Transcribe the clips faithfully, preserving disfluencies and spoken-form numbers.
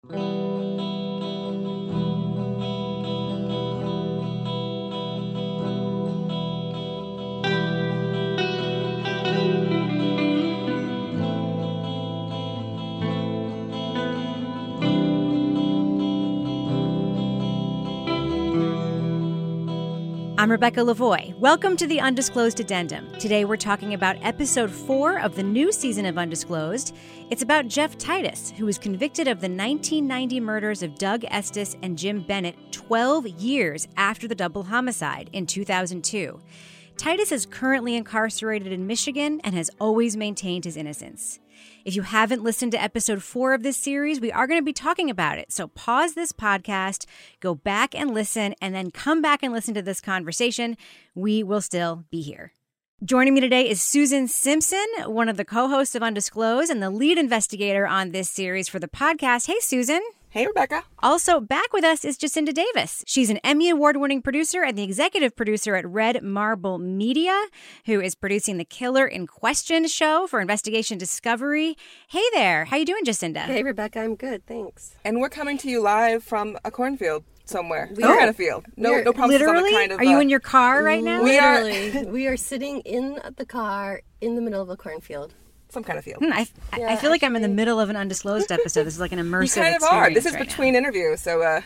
I'm Rebecca Lavoie. Welcome to the Undisclosed Addendum. Today we're talking about episode four of the new season of Undisclosed. It's about Jeff Titus, who was convicted of the nineteen ninety murders of Doug Estes and Jim Bennett twelve years after the double homicide in two thousand two. Titus is currently incarcerated in Michigan and has always maintained his innocence. If you haven't listened to episode four of this series, we are going to be talking about it. So pause this podcast, go back and listen, and then come back and listen to this conversation. We will still be here. Joining me today is Susan Simpson, one of the co-hosts of Undisclosed and the lead investigator on this series for the podcast. Hey, Susan. Hey, Rebecca. Also back with us is Jacinda Davis. She's an Emmy Award-winning producer and the executive producer at Red Marble Media, who is producing the Killer in Question show for Investigation Discovery. Hey there. How you doing, Jacinda? Hey, Rebecca. I'm good. Thanks. And we're coming to you live from a cornfield somewhere. We Some are. kind of field. No, We're- no promises on Literally? the kind of... Are you uh, in your car right now? We are- Literally. We are sitting in the car in the middle of a cornfield. Some kind of field. Hmm, I, I- Yeah, I feel like I'm in the actually- middle of an Undisclosed episode. This is like an immersive You kind of experience are. This is right between interviews, so... uh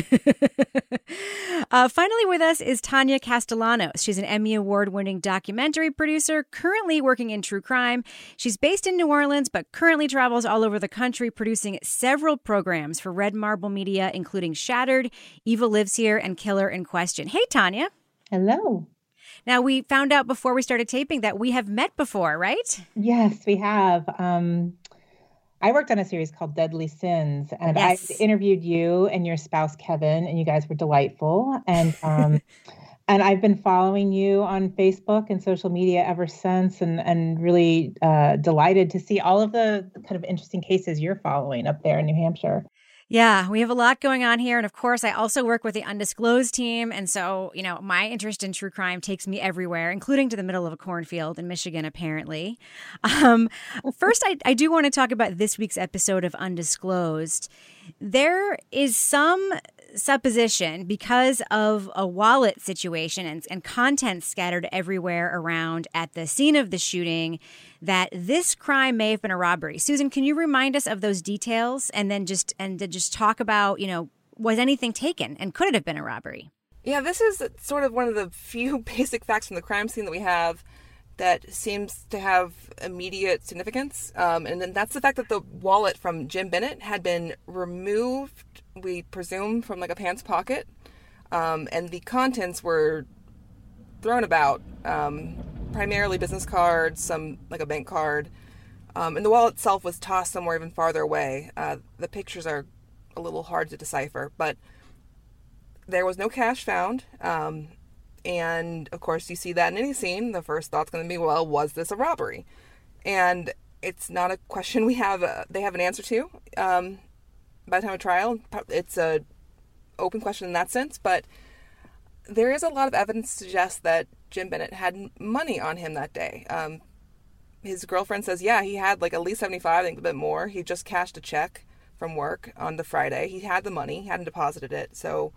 now. uh, finally with us is Tanya Castellanos. She's an Emmy Award-winning documentary producer, currently working in true crime. She's based in New Orleans, but currently travels all over the country, producing several programs for Red Marble Media, including Shattered, Evil Lives Here, and Killer in Question. Hey, Tanya. Hello. Now, we found out before we started taping that we have met before, right? Yes, we have. Um, I worked on a series called Deadly Sins, and Yes. I interviewed you and your spouse, Kevin, and you guys were delightful. And um, and I've been following you on Facebook and social media ever since, and, and really uh, delighted to see all of the kind of interesting cases you're following up there in New Hampshire. Yeah, we have a lot going on here. And of course, I also work with the Undisclosed team. And so, you know, my interest in true crime takes me everywhere, including to the middle of a cornfield in Michigan, apparently. Um, first, I, I do want to talk about this week's episode of Undisclosed. There is some supposition because of a wallet situation and, and content scattered everywhere around at the scene of the shooting that this crime may have been a robbery. Susan, can you remind us of those details and then just and to just talk about, you know, was anything taken and could it have been a robbery? Yeah, this is sort of one of the few basic facts from the crime scene that we have that seems to have immediate significance. Um, and then that's the fact that the wallet from Jim Bennett had been removed, we presume, from like a pants pocket. Um, and the contents were thrown about, um, primarily business cards, some like a bank card. Um, and the wallet itself was tossed somewhere even farther away. Uh, the pictures are a little hard to decipher, but there was no cash found. Um, And, of course, you see that in any scene. The first thought's going to be, well, was this a robbery? And it's not a question we have, uh, they have an answer to um, by the time of trial. It's a open question in that sense. But there is a lot of evidence to suggest that Jim Bennett had money on him that day. Um, his girlfriend says, yeah, he had like at least seventy-five, I think a bit more. He just cashed a check from work on the Friday. He had the money. He hadn't deposited it. So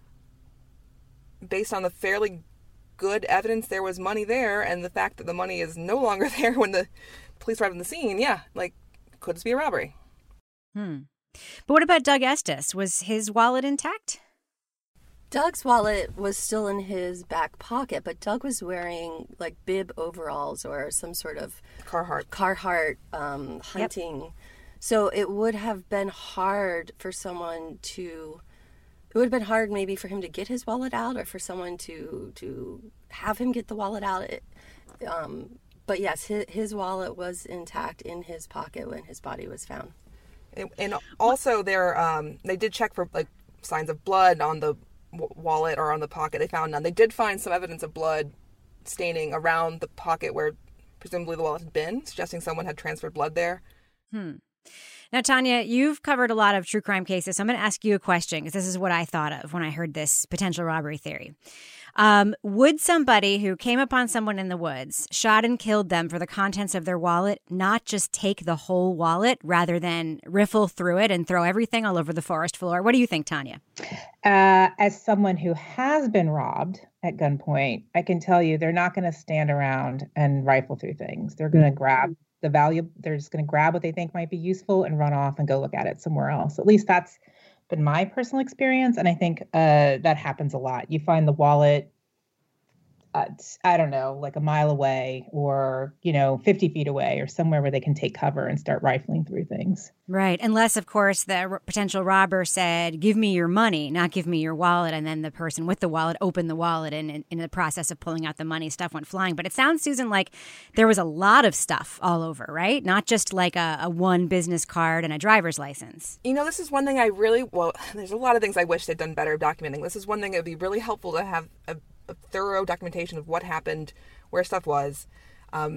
based on the fairly good evidence, there was money there, and the fact that the money is no longer there when the police arrived on the scene, yeah, like, could this be a robbery? Hmm. But what about Doug Estes? Was his wallet intact? Doug's wallet was still in his back pocket, but Doug was wearing like bib overalls or some sort of Carhartt. Carhartt um, hunting. Yep. So it would have been hard for someone to... It would have been hard maybe for him to get his wallet out or for someone to to have him get the wallet out. It, um, but yes, his, his wallet was intact in his pocket when his body was found. And, and also, there um, they did check for like signs of blood on the w- wallet or on the pocket. They found none. They did find some evidence of blood staining around the pocket where presumably the wallet had been, suggesting someone had transferred blood there. Hmm. Now, Tanya, you've covered a lot of true crime cases, so I'm going to ask you a question because this is what I thought of when I heard this potential robbery theory. Um, would somebody who came upon someone in the woods, shot and killed them for the contents of their wallet, not just take the whole wallet rather than riffle through it and throw everything all over the forest floor? What do you think, Tanya? Uh, as someone who has been robbed at gunpoint, I can tell you they're not going to stand around and rifle through things. They're going to grab the value. They're just going to grab what they think might be useful and run off and go look at it somewhere else. At least that's been my personal experience. And I think uh, that happens a lot. You find the wallet, uh, I don't know, like a mile away or, you know, fifty feet away or somewhere where they can take cover and start rifling through things. Right. Unless, of course, the r- potential robber said, give me your money, not give me your wallet. And then the person with the wallet opened the wallet and in, in the process of pulling out the money, stuff went flying. But it sounds, Susan, like there was a lot of stuff all over, right? Not just like a, a one business card and a driver's license. You know, this is one thing I really, well, there's a lot of things I wish they'd done better documenting. This is one thing that would be really helpful to have a, a thorough documentation of what happened, where stuff was. Um,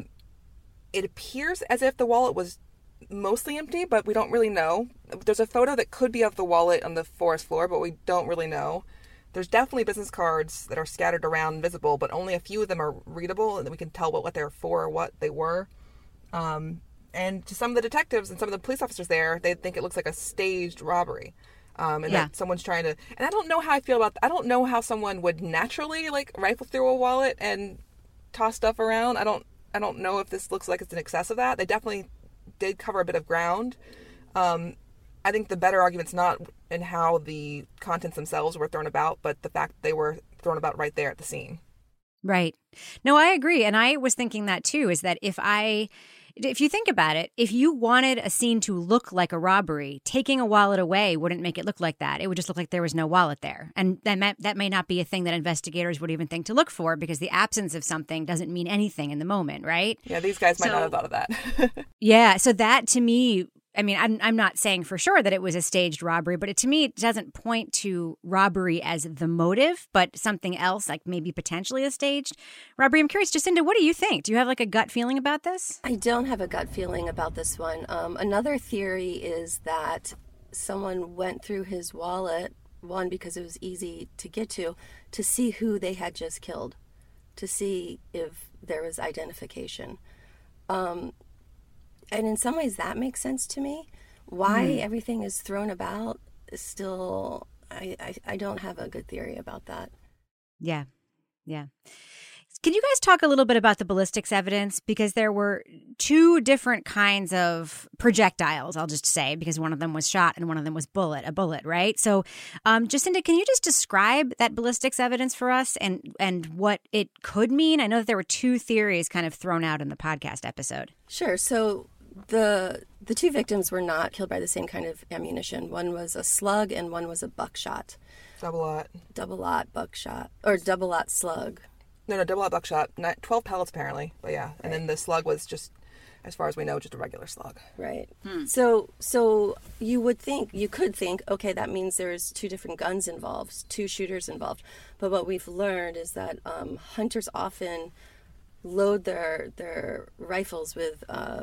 it appears as if the wallet was mostly empty, but we don't really know. There's a photo that could be of the wallet on the forest floor, but we don't really know. There's definitely business cards that are scattered around visible, but only a few of them are readable, and we can tell what, what they're for or what they were. Um, and to some of the detectives and some of the police officers there, they think it looks like a staged robbery. Um, and yeah. that someone's trying to, and I don't know how I feel about, I don't know how someone would naturally like rifle through a wallet and toss stuff around. I don't, I don't know if this looks like it's an excess of that. They definitely did cover a bit of ground. Um, I think the better argument's not in how the contents themselves were thrown about, but the fact they were thrown about right there at the scene. Right. No, I agree. And I was thinking that too, is that if I, if you think about it, if you wanted a scene to look like a robbery, taking a wallet away wouldn't make it look like that. It would just look like there was no wallet there. And that may, that may not be a thing that investigators would even think to look for, because the absence of something doesn't mean anything in the moment, right? Yeah, these guys might so, not have thought of that. yeah. So that to me, I mean, I'm I'm not saying for sure that it was a staged robbery, but it, to me, it doesn't point to robbery as the motive, but something else, like maybe potentially a staged robbery. I'm curious, Jacinda, what do you think? Do you have like a gut feeling about this? I don't have a gut feeling about this one. Um, another theory is that someone went through his wallet, one, because it was easy to get to, to see who they had just killed, to see if there was identification. Um And in some ways, that makes sense to me. Why mm. everything is thrown about is still, I, I, I don't have a good theory about that. Yeah, yeah. Can you guys talk a little bit about the ballistics evidence? Because there were two different kinds of projectiles, I'll just say, because one of them was shot and one of them was bullet, a bullet, right? So, um, Jacinda, can you just describe that ballistics evidence for us and, and what it could mean? I know that there were two theories kind of thrown out in the podcast episode. Sure. So the the two victims were not killed by the same kind of ammunition. One was a slug and one was a buckshot. Double-aught. Double-aught buckshot, or double-aught slug. No, no, double-aught buckshot. Not, twelve pellets apparently, but yeah. And right. then the slug was just, as far as we know, just a regular slug. Right. Hmm. So so you would think, you could think, okay, that means there's two different guns involved, two shooters involved. But what we've learned is that um, hunters often load their their rifles with uh,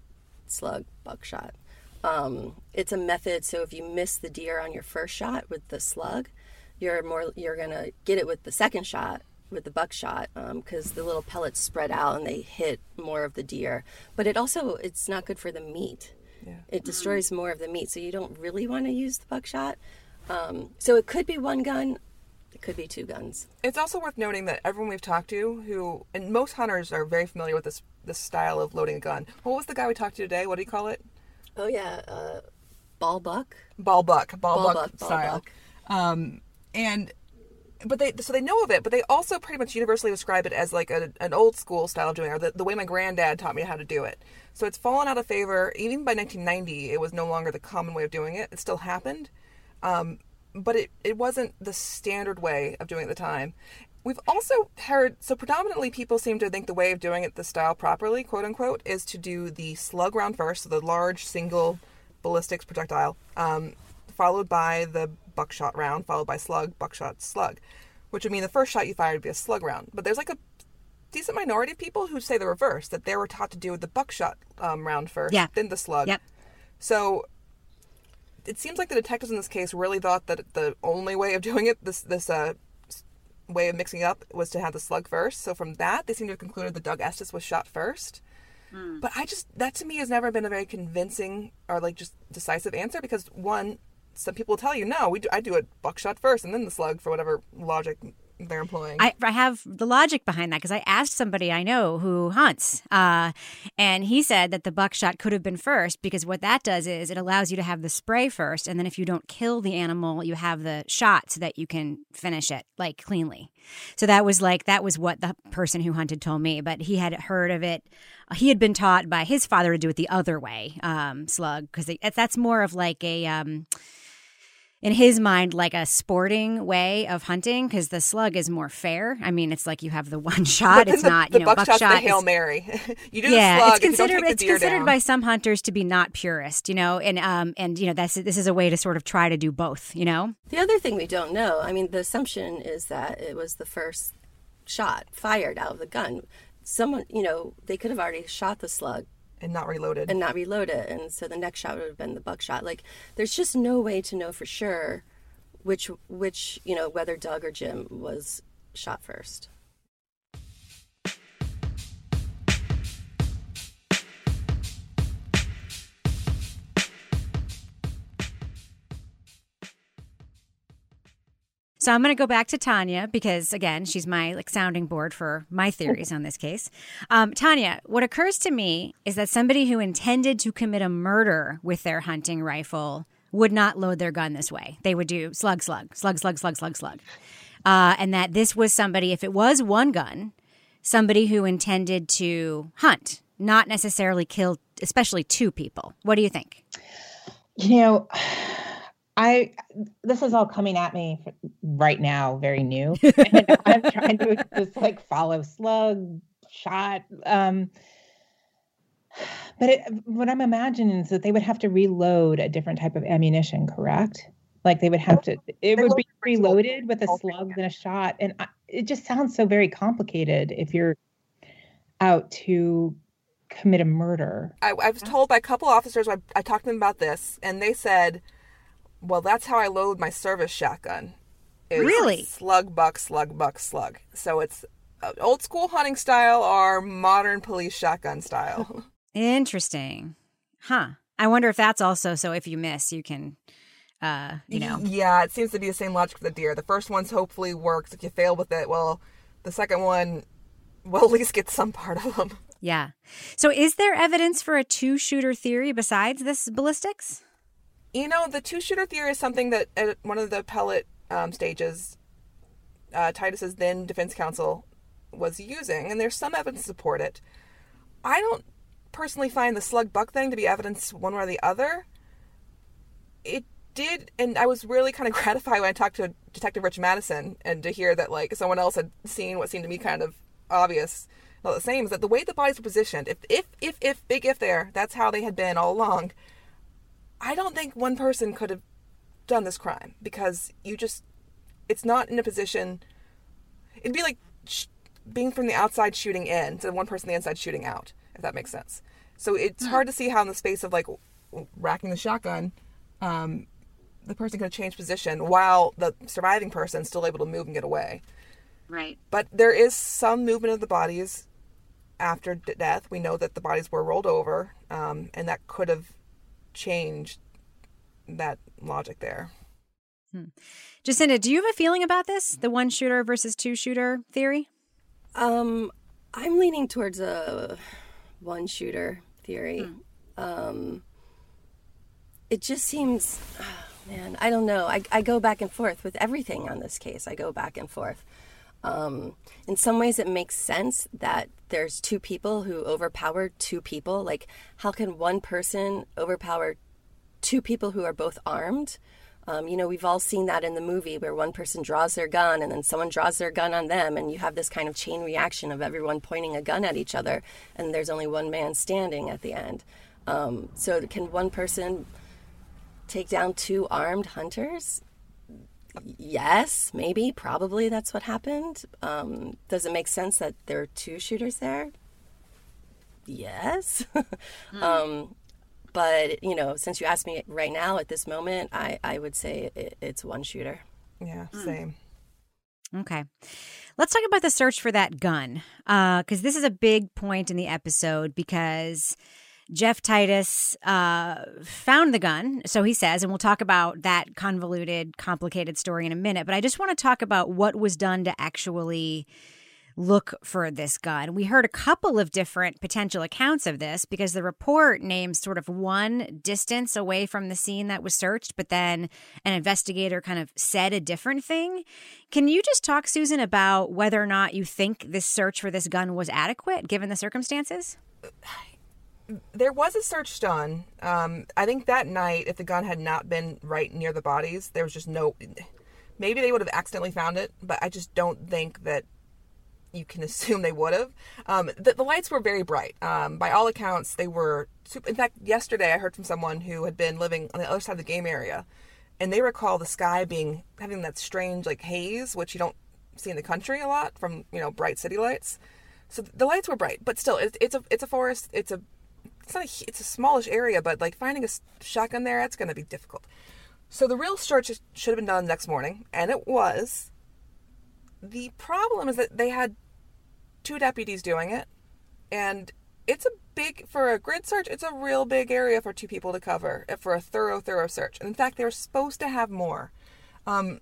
slug buckshot. Um, it's a method, so if you miss the deer on your first shot with the slug, you're more you're gonna get it with the second shot with the buckshot, because um, the little pellets spread out and they hit more of the deer. But it also, it's not good for the meat. Yeah. It destroys more of the meat, so you don't really want to use the buckshot. Um, so it could be one gun, it could be two guns. It's also worth noting that everyone we've talked to, who, and most hunters are very familiar with this this style of loading a gun. What was the guy we talked to today? What do you call it? Oh yeah, uh, ball buck. Ball buck, ball, ball buck, buck style. Buck. Um, and but they so they know of it, but they also pretty much universally describe it as like a, an old school style of doing it, or the, the way my granddad taught me how to do it. So it's fallen out of favor. Even by nineteen ninety, it was no longer the common way of doing it. It still happened, um, but it, it wasn't the standard way of doing it at the time. We've also heard, so predominantly people seem to think the way of doing it, the style properly, quote unquote, is to do the slug round first, so the large single ballistics projectile, um, followed by the buckshot round, followed by slug, buckshot, slug, which would mean the first shot you fired would be a slug round. But there's like a decent minority of people who say the reverse, that they were taught to do the buckshot um, round first, yeah. then the slug. Yep. So it seems like the detectives in this case really thought that the only way of doing it, this this uh, way of mixing it up was to have the slug first. So from that, they seem to have concluded that Doug Estes was shot first. Mm. But I just, that to me has never been a very convincing or like just decisive answer because one, some people will tell you, no, we do, I do a buckshot first and then the slug for whatever logic they're employing. I, I have the logic behind that because I asked somebody I know who hunts, uh, and he said that the buckshot could have been first because what that does is it allows you to have the spray first, and then if you don't kill the animal, you have the shot so that you can finish it like cleanly. So that was like that was what the person who hunted told me, but he had heard of it. He had been taught by his father to do it the other way, um, slug, because that's more of like a. Um, In his mind, like a sporting way of hunting, because the slug is more fair. I mean, it's like you have the one shot. It's the, not, the you know, buckshot's buckshot. The Hail Mary. You do yeah, the slug. it's considered. If you don't take it's the deer considered down. by some hunters to be not purist, you know, and um and you know that's this is a way to sort of try to do both, you know. The other thing we don't know, I mean, the assumption is that it was the first shot fired out of the gun. Someone, you know, they could have already shot the slug. And not reloaded. And not reload it. And so the next shot would have been the buckshot. Like, there's just no way to know for sure which, which you know, whether Doug or Jim was shot first. So I'm going to go back to Tanya because, again, she's my like sounding board for my theories on this case. Um, Tanya, what occurs to me is that somebody who intended to commit a murder with their hunting rifle would not load their gun this way. They would do slug, slug, slug, slug, slug, slug, slug. Uh, and that this was somebody, if it was one gun, somebody who intended to hunt, not necessarily kill, especially two people. What do you think? You know... I this is all coming at me right now, very new. And I'm trying to just like follow slug shot. Um, but it, what I'm imagining is that they would have to reload a different type of ammunition, correct? Like they would have to. It would be reloaded with a slug than a shot, and I, it just sounds so very complicated if you're out to commit a murder. I, I was told by a couple officers. I, I talked to them about this, and they said, well, that's how I load my service shotgun. It's really? Slug, buck, slug, buck, slug. So it's old school hunting style or modern police shotgun style. Interesting. Huh. I wonder if that's also so if you miss, you can, uh, you know. Yeah, it seems to be the same logic for the deer. The first one's hopefully works. If you fail with it, well, the second one will at least get some part of them. Yeah. So is there evidence for a two-shooter theory besides this ballistics? You know, the two-shooter theory is something that at one of the appellate um, stages, uh, Titus's then defense counsel was using, and there's some evidence to support it. I don't personally find the slug-buck thing to be evidence one way or the other. It did, and I was really kind of gratified when I talked to Detective Rich Madison, and to hear that, like, someone else had seen what seemed to me kind of obvious, not the same, is that the way the bodies were positioned, if, if, if, if, big if there, that's how they had been all along. I don't think one person could have done this crime because you just, it's not in a position, it'd be like sh- being from the outside shooting in to one person on the inside shooting out, if that makes sense. So it's hard to see how in the space of like racking the shotgun, um, the person could have changed position while the surviving person's still able to move and get away. Right. But there is some movement of the bodies after death. We know that the bodies were rolled over, um, and that could have change that logic there. Hmm. Jacinda, do you have a feeling about this? The one shooter versus two shooter theory? Um, I'm leaning towards a one shooter theory. Hmm. Um, it just seems, oh, man, I don't know. I, I go back and forth with everything on this case. I go back and forth. Um, in some ways it makes sense that there's two people who overpowered two people. Like, how can one person overpower two people who are both armed? Um, you know, we've all seen that in the movie where one person draws their gun and then someone draws their gun on them, and you have this kind of chain reaction of everyone pointing a gun at each other, and there's only one man standing at the end. Um, so can one person take down two armed hunters? Yes, maybe, probably that's what happened. Um, does it make sense that there are two shooters there? Yes. mm. um, but, you know, since you asked me right now at this moment, I, I would say it, it's one shooter. Yeah, same. Okay. Let's talk about the search for that gun, because uh, this is a big point in the episode because Jeff Titus uh, found the gun, so he says, and we'll talk about that convoluted, complicated story in a minute. But I just want to talk about what was done to actually look for this gun. We heard a couple of different potential accounts of this because the report names sort of one distance away from the scene that was searched, but then an investigator kind of said a different thing. Can you just talk, Susan, about whether or not you think this search for this gun was adequate given the circumstances? There was a search done. Um, I think that night, if the gun had not been right near the bodies, there was just no... Maybe they would have accidentally found it, but I just don't think that you can assume they would have. Um, the, the lights were very bright. Um, by all accounts, they were... Super, in fact, yesterday I heard from someone who had been living on the other side of the game area, and they recall the sky being having that strange like haze, which you don't see in the country a lot from, you know, bright city lights. So the lights were bright, but still, it, it's a it's a forest. It's a it's not a, it's a smallish area, but like finding a shotgun there, that's going to be difficult. So the real search should have been done next morning, and it was. The problem is that they had two deputies doing it, and it's a big, for a grid search, it's a real big area for two people to cover, for a thorough, thorough search. And in fact, they were supposed to have more. Um,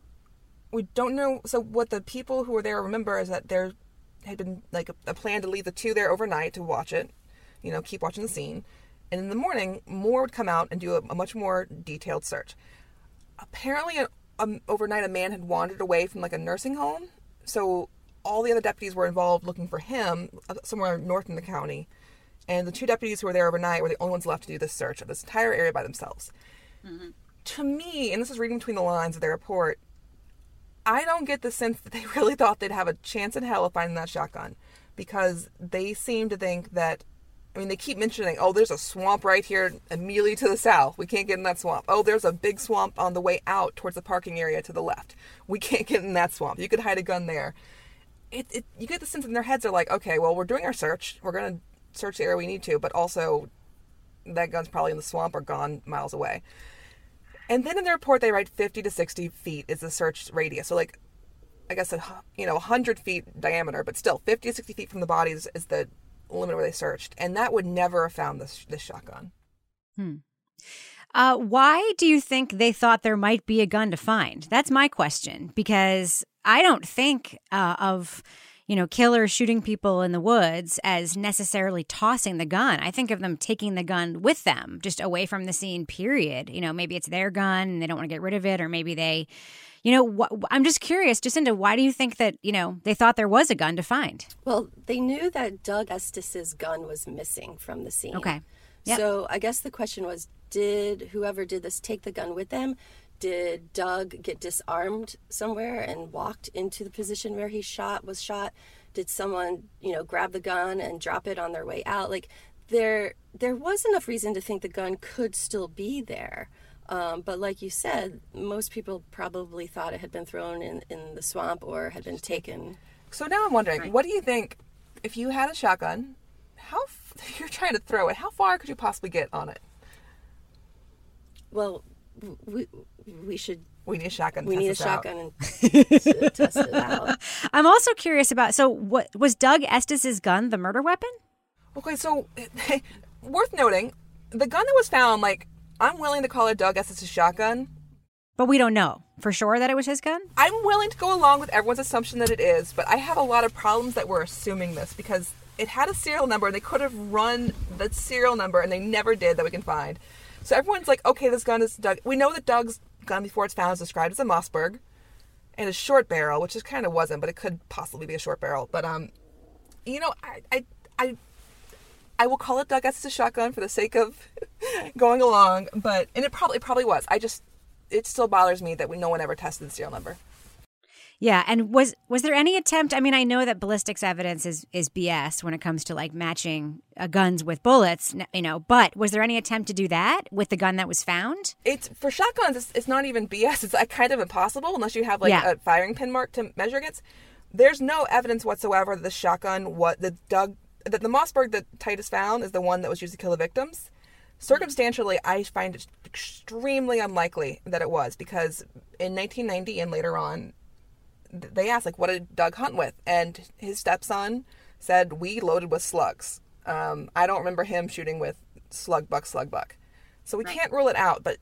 we don't know, so what the people who were there remember is that there had been like a, a plan to leave the two there overnight to watch it, you know, keep watching the scene. And in the morning, more would come out and do a, a much more detailed search. Apparently, a, um, overnight, a man had wandered away from like a nursing home, so all the other deputies were involved looking for him somewhere north in the county. And the two deputies who were there overnight were the only ones left to do this search of this entire area by themselves. Mm-hmm. To me, and this is reading between the lines of their report, I don't get the sense that they really thought they'd have a chance in hell of finding that shotgun. Because they seem to think that, I mean, they keep mentioning, oh, there's a swamp right here immediately to the south. We can't get in that swamp. Oh, there's a big swamp on the way out towards the parking area to the left. We can't get in that swamp. You could hide a gun there. It, it, you get the sense in their heads are like, okay, well, we're doing our search. We're going to search the area we need to, but also that gun's probably in the swamp or gone miles away. And then in the report, they write fifty to sixty feet is the search radius. So like, I guess, a, you know, one hundred feet diameter, but still fifty to sixty feet from the bodies is the limit where they searched. And that would never have found this, this shotgun. Hmm. Uh, why do you think they thought there might be a gun to find? That's my question, because I don't think uh, of, you know, killers shooting people in the woods as necessarily tossing the gun. I think of them taking the gun with them, just away from the scene, period. You know, maybe it's their gun and they don't want to get rid of it, or maybe they, you know, wh- I'm just curious, Jacinda, why do you think that, you know, they thought there was a gun to find? Well, they knew that Doug Estes' gun was missing from the scene. Okay. Yep. So I guess the question was, did whoever did this take the gun with them? Did Doug get disarmed somewhere and walked into the position where he shot was shot? Did someone, you know, grab the gun and drop it on their way out? Like, there there was enough reason to think the gun could still be there. Um, but like you said, most people probably thought it had been thrown in, in the swamp or had been taken. So now I'm wondering, right. What do you think, if you had a shotgun, how f- you're trying to throw it, how far could you possibly get on it? Well, we we should. We need a shotgun. We need a shotgun out. and to test it out. I'm also curious about. So, what was Doug Estes' gun? The murder weapon? Okay, so worth noting, the gun that was found, like, I'm willing to call it Doug Estes' shotgun, but we don't know for sure that it was his gun. I'm willing to go along with everyone's assumption that it is, but I have a lot of problems that we're assuming this because it had a serial number and they could have run the serial number and they never did that we can find. So everyone's like, okay, this gun is Doug. We know that Doug's gun before it's found is described as a Mossberg and a short barrel, which it kind of wasn't, but it could possibly be a short barrel. But, um, you know, I I, I, I will call it Doug Estes' shotgun for the sake of going along, but, and it probably, it probably was. I just, it still bothers me that we no one ever tested the serial number. Yeah, and was was there any attempt? I mean, I know that ballistics evidence is, is B S when it comes to like matching uh, guns with bullets, you know. But was there any attempt to do that with the gun that was found? It's for shotguns. It's, it's not even B S. It's like kind of impossible unless you have like yeah. a firing pin mark to measure against. There's no evidence whatsoever that the shotgun, what the Doug, that the Mossberg that Titus found is the one that was used to kill the victims. Circumstantially, I find it extremely unlikely that it was because in nineteen ninety and later on, they asked, like, what did Doug hunt with? And his stepson said, we loaded with slugs. Um, I don't remember him shooting with slug buck, slug buck. So we right. can't rule it out, but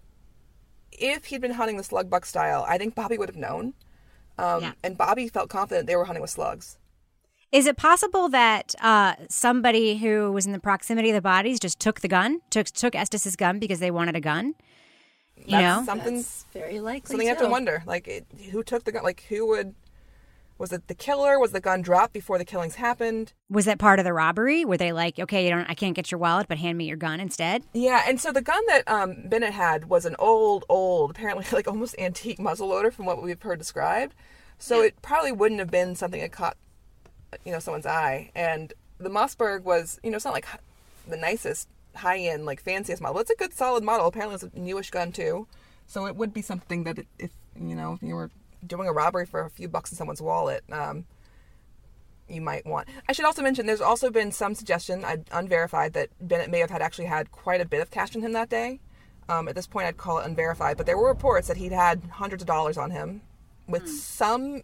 if he'd been hunting the slug buck style, I think Bobby would have known. Um, yeah. And Bobby felt confident they were hunting with slugs. Is it possible that uh, somebody who was in the proximity of the bodies just took the gun, took took Estes' gun because they wanted a gun? You That's know, something That's very likely. Something you have to wonder, like, it, who took the gun? Like, who would? Was it the killer? Was the gun dropped before the killings happened? Was that part of the robbery? Were they like, okay, you don't, I can't get your wallet, but hand me your gun instead? Yeah, and so the gun that um, Bennett had was an old, old, apparently like almost antique muzzleloader from what we've heard described. So yeah. it probably wouldn't have been something that caught, you know, someone's eye. And the Mossberg was, you know, it's not like the nicest, high-end, like fanciest model. It's a good, solid model. Apparently it's a newish gun too. So it would be something that it, if, you know, if you were doing a robbery for a few bucks in someone's wallet, um, you might want. I should also mention there's also been some suggestion, unverified, that Bennett may have had actually had quite a bit of cash on him that day. Um, at this point, I'd call it unverified, but there were reports that he'd had hundreds of dollars on him with mm. some,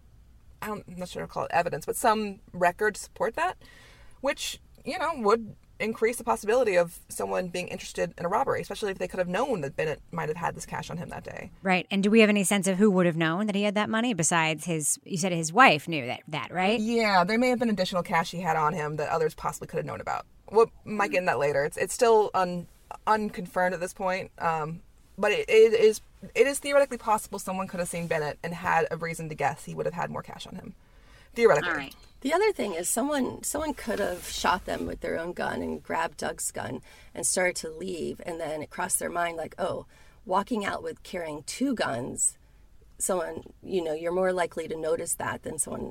I don't, I'm not sure to call it evidence, but some record to support that, which, you know, would increase the possibility of someone being interested in a robbery, especially if they could have known that Bennett might have had this cash on him that day. Right. And do we have any sense of who would have known that he had that money besides his, you said his wife knew that, that right? Yeah, there may have been additional cash he had on him that others possibly could have known about. We'll might get into that later. It's it's still un, unconfirmed at this point, um, but it, it is it is theoretically possible someone could have seen Bennett and had a reason to guess he would have had more cash on him. Theoretically. All right. The other thing is someone someone could have shot them with their own gun and grabbed Doug's gun and started to leave, and then it crossed their mind like, oh, walking out with carrying two guns, someone, you know, you're more likely to notice that than someone.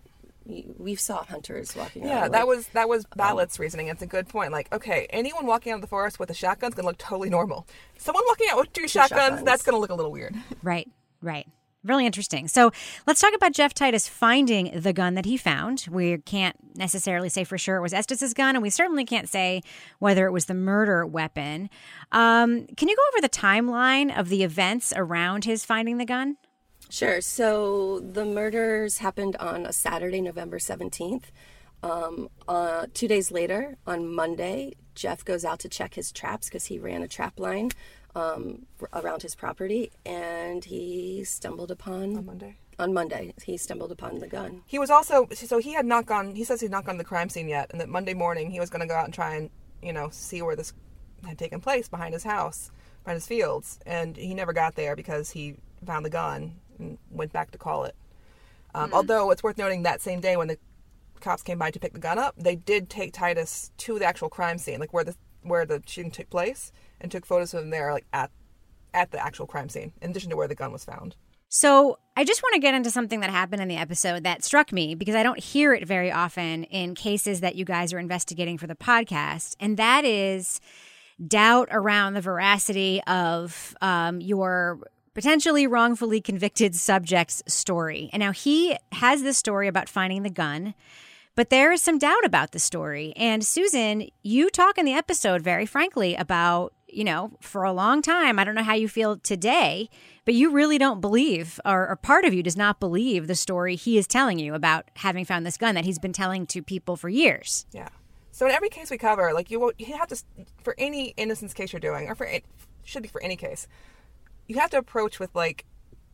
We saw hunters walking out. Yeah, like, that was that was Ballett's um, reasoning. It's a good point. Like, okay, anyone walking out of the forest with a shotgun is going to look totally normal. Someone walking out with two, two shotguns, shotguns, that's going to look a little weird. Right, right. Really interesting. So let's talk about Jeff Titus finding the gun that he found. We can't necessarily say for sure it was Estes' gun, and we certainly can't say whether it was the murder weapon. Um, can you go over the timeline of the events around his finding the gun? Sure. So the murders happened on a Saturday, November seventeenth. Um, uh, two days later, on Monday, Jeff goes out to check his traps because he ran a trap line Um, around his property, and he stumbled upon on Monday. On Monday, he stumbled upon the gun. He was also so he had not gone. He says he'd not gone to the crime scene yet, and that Monday morning he was going to go out and try and you know see where this had taken place behind his house, behind his fields, and he never got there because he found the gun and went back to call it. Um, mm-hmm. Although it's worth noting that same day when the cops came by to pick the gun up, they did take Titus to the actual crime scene, like where the where the shooting took place, and took photos of him there, like at at the actual crime scene, in addition to where the gun was found. So I just want to get into something that happened in the episode that struck me because I don't hear it very often in cases that you guys are investigating for the podcast, and that is doubt around the veracity of um, your potentially wrongfully convicted subject's story. And now he has this story about finding the gun, but there is some doubt about the story. And Susan, you talk in the episode very frankly about, you know, for a long time, I don't know how you feel today, but you really don't believe, or, or part of you does not believe the story he is telling you about having found this gun that he's been telling to people for years. Yeah. So in every case we cover, like you, you have to, for any innocence case you're doing, or for it should be for any case, you have to approach with like,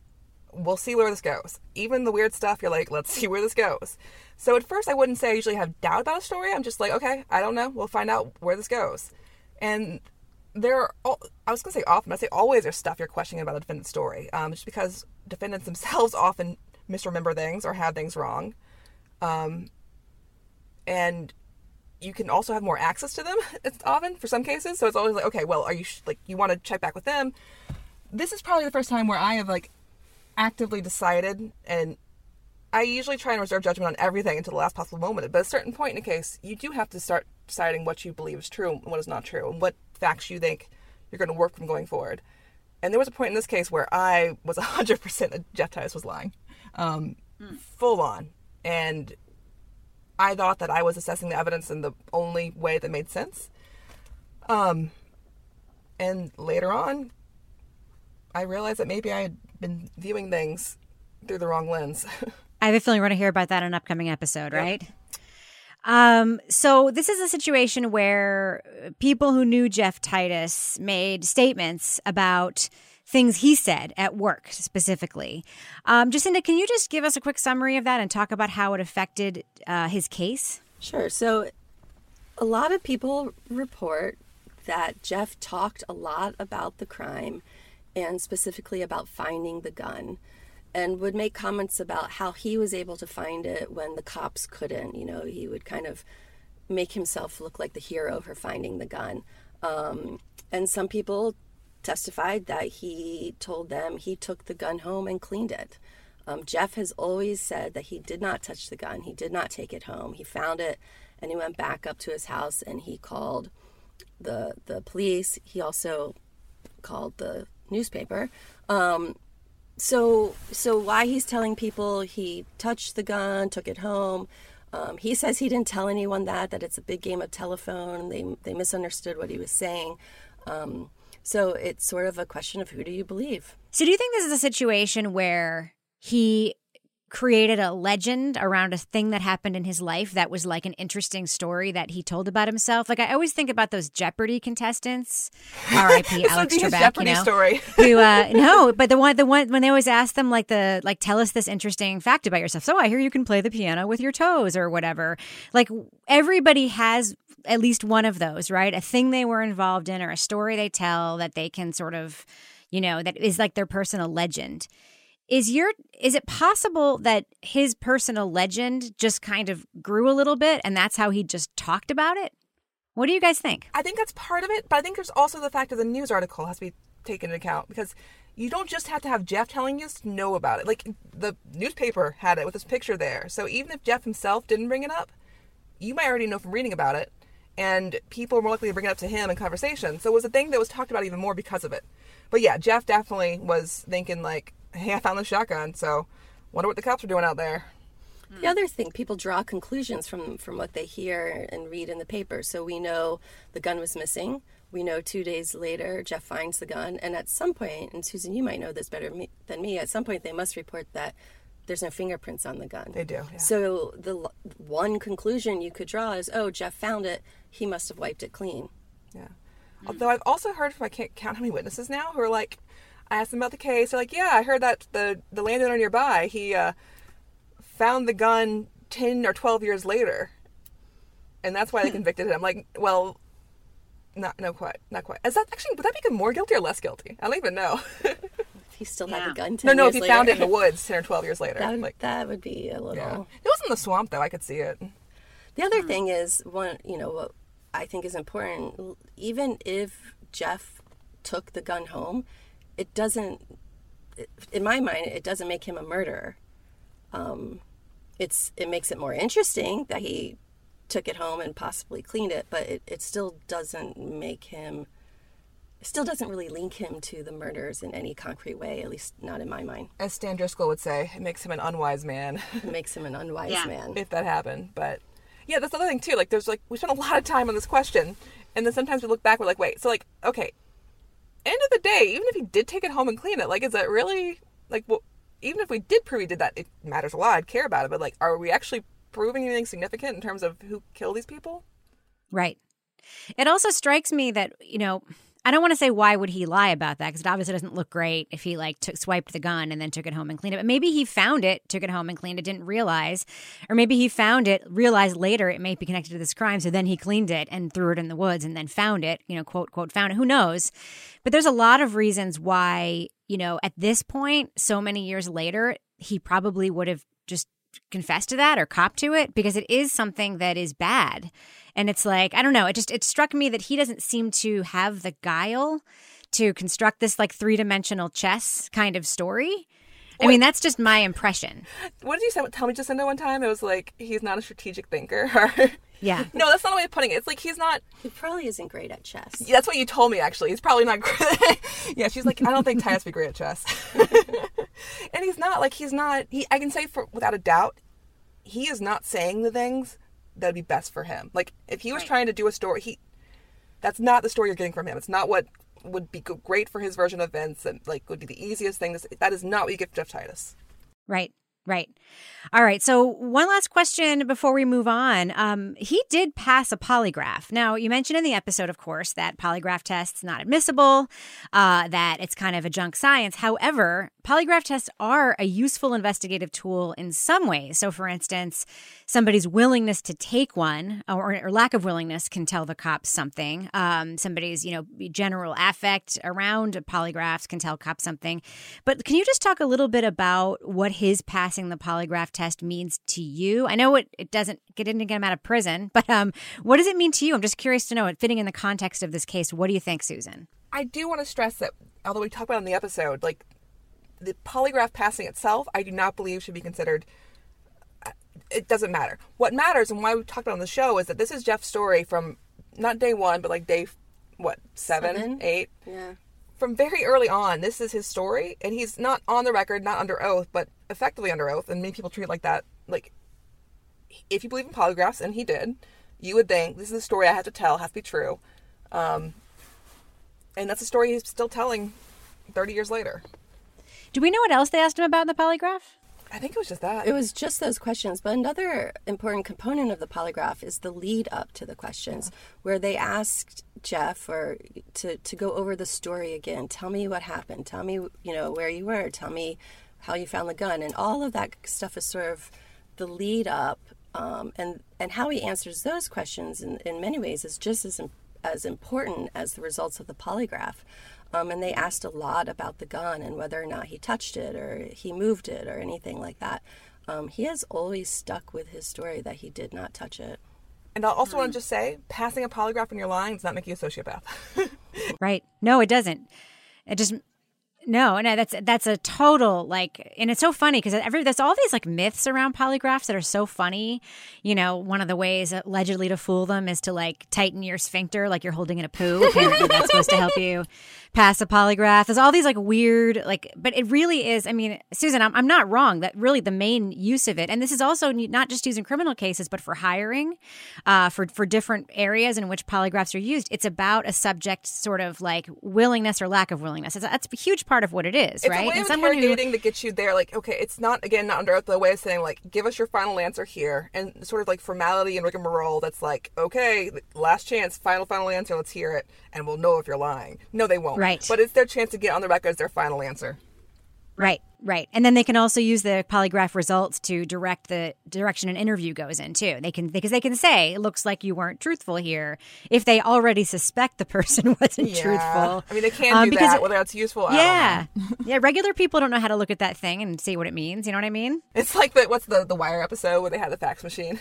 we'll see where this goes. Even the weird stuff, you're like, let's see where this goes. So at first I wouldn't say I usually have doubt about a story. I'm just like, okay, I don't know. We'll find out where this goes. And there are, I was going to say often, I say always there's stuff you're questioning about a defendant's story. Um, just because defendants themselves often misremember things or have things wrong. Um, and you can also have more access to them. It's often for some cases. So it's always like, okay, well, are you sh- like, you want to check back with them? This is probably the first time where I have like actively decided, and I usually try and reserve judgment on everything until the last possible moment. But at a certain point in a case, you do have to start deciding what you believe is true and what is not true, and what facts you think you're going to work from going forward. And there was a point in this case where I was one hundred percent that Jeff Titus was lying. Um, mm. Full on. And I thought that I was assessing the evidence in the only way that made sense. Um, and later on, I realized that maybe I had been viewing things through the wrong lens. I have a feeling we're going to hear about that in an upcoming episode, right? Yep. Um, so this is a situation where people who knew Jeff Titus made statements about things he said at work specifically. Um, Jacinda, can you just give us a quick summary of that and talk about how it affected uh, his case? Sure. So a lot of people report that Jeff talked a lot about the crime and specifically about finding the gun, and would make comments about how he was able to find it when the cops couldn't. You know, he would kind of make himself look like the hero for finding the gun. Um, and some people testified that he told them he took the gun home and cleaned it. Um, Jeff has always said that he did not touch the gun. He did not take it home. He found it and he went back up to his house and he called the the police. He also called the newspaper. Um, So, so why he's telling people he touched the gun, took it home, um, he says he didn't tell anyone that, that it's a big game of telephone. They they misunderstood what he was saying. Um, so it's sort of a question of who do you believe? So do you think this is a situation where he created a legend around a thing that happened in his life that was like an interesting story that he told about himself? Like, I always think about those Jeopardy contestants, R I P Alex Trebek, Jeopardy you know, story. who, uh, no, but the one, the one when they always ask them like the like, tell us this interesting fact about yourself. So I hear you can play the piano with your toes or whatever. Like, everybody has at least one of those, right? A thing they were involved in or a story they tell that they can sort of, you know, that is like their personal legend. Is your is it possible that his personal legend just kind of grew a little bit and that's how he just talked about it? What do you guys think? I think that's part of it, but I think there's also the fact that the news article has to be taken into account, because you don't just have to have Jeff telling you to know about it. Like, the newspaper had it with his picture there. So even if Jeff himself didn't bring it up, you might already know from reading about it, and people are more likely to bring it up to him in conversation. So it was a thing that was talked about even more because of it. But yeah, Jeff definitely was thinking like, hey, I found the shotgun, so wonder what the cops are doing out there. The other thing, people draw conclusions from, from what they hear and read in the paper. So we know the gun was missing. We know two days later, Jeff finds the gun. And at some point, and Susan, you might know this better me, than me, at some point they must report that there's no fingerprints on the gun. They do, yeah. So the one conclusion you could draw is, oh, Jeff found it. He must have wiped it clean. Yeah. Mm-hmm. Although I've also heard from, I can't count how many witnesses now, who are like, I asked them about the case. They're like, yeah, I heard that the, the landowner nearby, he uh, found the gun ten or twelve years later. And that's why they convicted him. I'm like, well, not, no, quite, not quite. Is that actually, would that make him more guilty or less guilty? I don't even know. He still yeah. had the gun ten No, no, years if he later. found it in the woods ten or twelve years later. That would, like, that would be a little... Yeah. It was in the swamp, though. I could see it. The other thing is, one, you know, what I think is important, even if Jeff took the gun home, it doesn't, in my mind, it doesn't make him a murderer. Um, it's it makes it more interesting that he took it home and possibly cleaned it, but it, it still doesn't make him, it still doesn't really link him to the murders in any concrete way, at least not in my mind. As Stan Driscoll would say, it makes him an unwise man. It makes him an unwise yeah. man. If that happened. But yeah, that's the other thing too. Like, there's like, we spent a lot of time on this question, and then sometimes we look back, we're like, wait, so like, okay, end of the day, even if he did take it home and clean it, like, is that really, like, well, even if we did prove he did that, it matters a lot, I'd care about it, but like, are we actually proving anything significant in terms of who killed these people? Right. It also strikes me that, you know, I don't want to say why would he lie about that, because it obviously doesn't look great if he like took, swiped the gun and then took it home and cleaned it. But maybe he found it, took it home and cleaned it, didn't realize. Or maybe he found it, realized later it may be connected to this crime, so then he cleaned it and threw it in the woods and then found it, you know, quote, quote, found it. Who knows? But there's a lot of reasons why, you know, at this point, so many years later, he probably would have just confessed to that or copped to it, because it is something that is bad. And it's like, I don't know, it just, it struck me that he doesn't seem to have the guile to construct this like three-dimensional chess kind of story. I mean, that's just my impression. What did you say, tell me Jacinda one time? It was like, he's not a strategic thinker. Yeah. No, that's not the way of putting it. It's like, he's not... He probably isn't great at chess. Yeah, that's what you told me, actually. He's probably not great. Yeah, she's like, I don't think Titus would be great at chess. And he's not, like, he's not... He, I can say for without a doubt, he is not saying the things that would be best for him. Like, if he was right. trying to do a story, he... That's not the story you're getting from him. It's not what would be great for his version of events and, like, would be the easiest thing. To say. That is not what you get from Jeff Titus. Right. Right. All right. So one last question before we move on. Um, he did pass a polygraph. Now, you mentioned in the episode, of course, that polygraph tests not admissible, uh, that it's kind of a junk science. However, polygraph tests are a useful investigative tool in some ways. So, for instance, somebody's willingness to take one or, or lack of willingness can tell the cops something. Um, somebody's, you know, general affect around polygraphs can tell cops something. But can you just talk a little bit about what his passing the polygraph test means to you? I know it, it doesn't get didn't get him out of prison, but um, what does it mean to you? I'm just curious to know it, fitting in the context of this case. What do you think, Susan? I do want to stress that, although we talked about it in the episode, like the polygraph passing itself, I do not believe should be considered. It doesn't matter. What matters and why we talked about it on the show is that this is Jeff's story from not day one, but like day, what, seven, Seven? eight? Yeah. From very early on, this is his story, and he's not on the record, not under oath, but effectively under oath, and many people treat it like that. Like, if you believe in polygraphs, and he did, you would think, this is a story I have to tell, has to be true. Um, and that's a story he's still telling thirty years later. Do we know what else they asked him about in the polygraph? I think it was just that. It was just those questions. But another important component of the polygraph is the lead up to the questions, yeah. where they asked Jeff or to, to go over the story again. Tell me what happened. Tell me, you know, where you were. Tell me how you found the gun. And all of that stuff is sort of the lead up. Um, and, and how he answers those questions in, in many ways is just as, as important as the results of the polygraph. Um, and they asked a lot about the gun and whether or not he touched it or he moved it or anything like that. Um, he has always stuck with his story that he did not touch it. And I also mm. want to just say, passing a polygraph when you're lying does not make you a sociopath. Right. No, it doesn't. It just... No, no, that's that's a total, like, and it's so funny because every there's all these like myths around polygraphs that are so funny. You know, one of the ways allegedly to fool them is to like tighten your sphincter like you're holding in a poo. Apparently that's supposed to help you pass a polygraph. There's all these like weird, like, but it really is. I mean, Susan, I'm, I'm not wrong that really the main use of it, and this is also not just used in criminal cases, but for hiring, uh, for, for different areas in which polygraphs are used. It's about a subject sort of like willingness or lack of willingness. It's, that's a huge part of what it is, it's right? It's a way and of someone interrogating who, that gets you there. Like, okay, it's not, again, not under oath, but a way of saying, like, give us your final answer here. And sort of like formality and rigmarole that's like, okay, last chance, final, final answer, let's hear it, and we'll know if you're lying. No, they won't. Right. But it's their chance to get on the record as their final answer. Right, right. And then they can also use the polygraph results to direct the direction an interview goes in, too. They can, because they can say, it looks like you weren't truthful here, if they already suspect the person wasn't yeah. truthful. I mean, they can um, do because that, it, whether that's useful, yeah. I don't know. Yeah, regular people don't know how to look at that thing and see what it means. You know what I mean? It's like the, what's the, the Wire episode where they had the fax machine?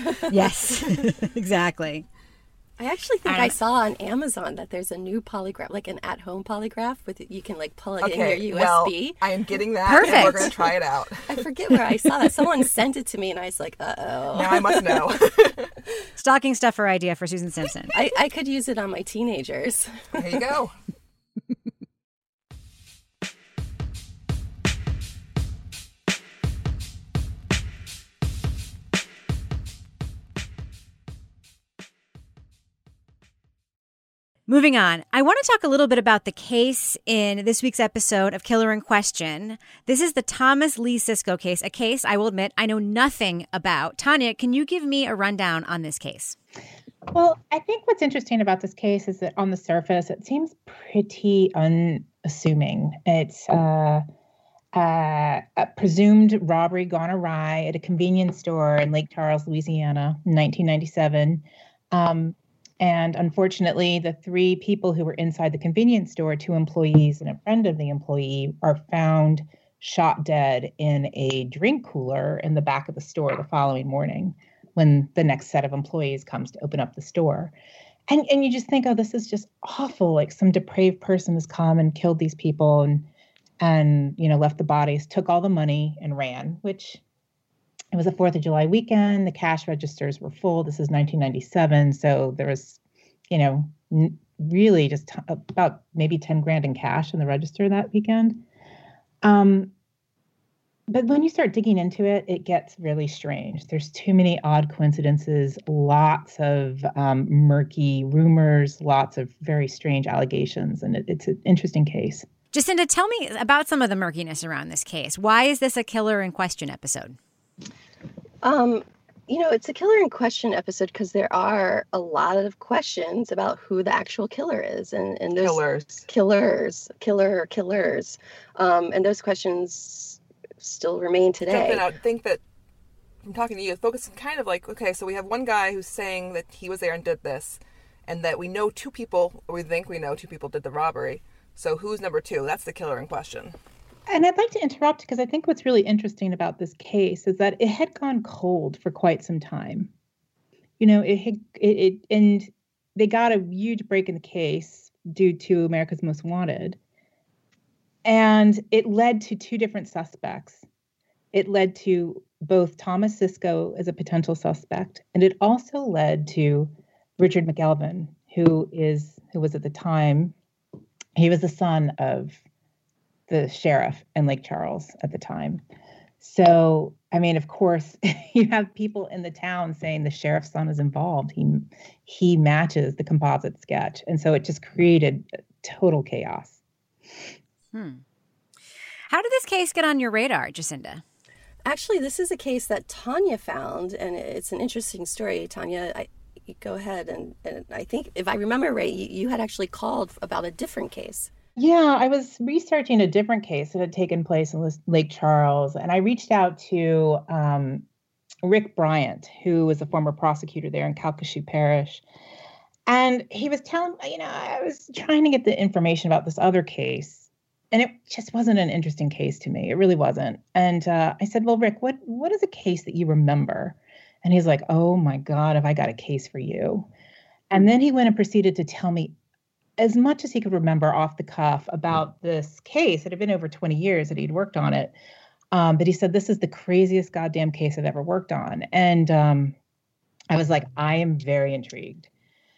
Yes, exactly. I actually think I, I saw on Amazon that there's a new polygraph, like an at-home polygraph with you can like plug it okay, in your U S B. Well, I am getting that. Perfect. And we're going to try it out. I forget where I saw that. Someone sent it to me, and I was like, "Uh-oh." Now I must know. Stocking stuffer idea for Susan Simpson. I, I could use it on my teenagers. There you go. Moving on, I want to talk a little bit about the case in this week's episode of Killer in Question. This is the Thomas Lee Sisko case, a case I will admit I know nothing about. Tanya, can you give me a rundown on this case? Well, I think what's interesting about this case is that on the surface, it seems pretty unassuming. It's uh, uh, a presumed robbery gone awry at a convenience store in Lake Charles, Louisiana, in nineteen ninety-seven. Um, And unfortunately, the three people who were inside the convenience store, two employees and a friend of the employee, are found shot dead in a drink cooler in the back of the store the following morning when the next set of employees comes to open up the store. And and you just think, oh, this is just awful. Like some depraved person has come and killed these people and, and you know, left the bodies, took all the money and ran, which... It was a fourth of July weekend. The cash registers were full. This is nineteen ninety-seven. So there was, you know, n- really just t- about maybe ten grand in cash in the register that weekend. Um, but when you start digging into it, it gets really strange. There's too many odd coincidences, lots of um, murky rumors, lots of very strange allegations. And it, it's an interesting case. Jacinda, tell me about some of the murkiness around this case. Why is this a killer in question episode? Um, you know, it's a killer in question episode because there are a lot of questions about who the actual killer is. And, and those Killers. Killers. Killer killers. Um, and those questions still remain today. Jumping out, think that, from talking to you, focusing kind of like, okay, so we have one guy who's saying that he was there and did this, and that we know two people, or we think we know two people did the robbery. So who's number two? That's the killer in question. And I'd like to interrupt because I think what's really interesting about this case is that it had gone cold for quite some time. You know, it had, it, it and they got a huge break in the case due to America's Most Wanted. And it led to two different suspects. It led to both Thomas Sisko as a potential suspect, and it also led to Richard McElveen, who is who was at the time, he was the son of the sheriff in Lake Charles at the time. So, I mean, of course, you have people in the town saying the sheriff's son is involved. He he matches the composite sketch. And so it just created total chaos. Hmm. How did this case get on your radar, Jacinda? Actually, this is a case that Tanya found, and it's an interesting story. Tanya, I, you go ahead, and, and I think, if I remember right, you, you had actually called about a different case. Yeah, I was researching a different case that had taken place in Lake Charles, and I reached out to um, Rick Bryant, who was a former prosecutor there in Calcasieu Parish. And he was telling, you know, I was trying to get the information about this other case, and it just wasn't an interesting case to me. It really wasn't. And uh, I said, well, Rick, what what is a case that you remember? And he's like, oh, my God, have I got a case for you? And then he went and proceeded to tell me as much as he could remember off the cuff about this case. It had been over twenty years that he'd worked on it. Um, but he said, this is the craziest goddamn case I've ever worked on. And um, I was like, I am very intrigued.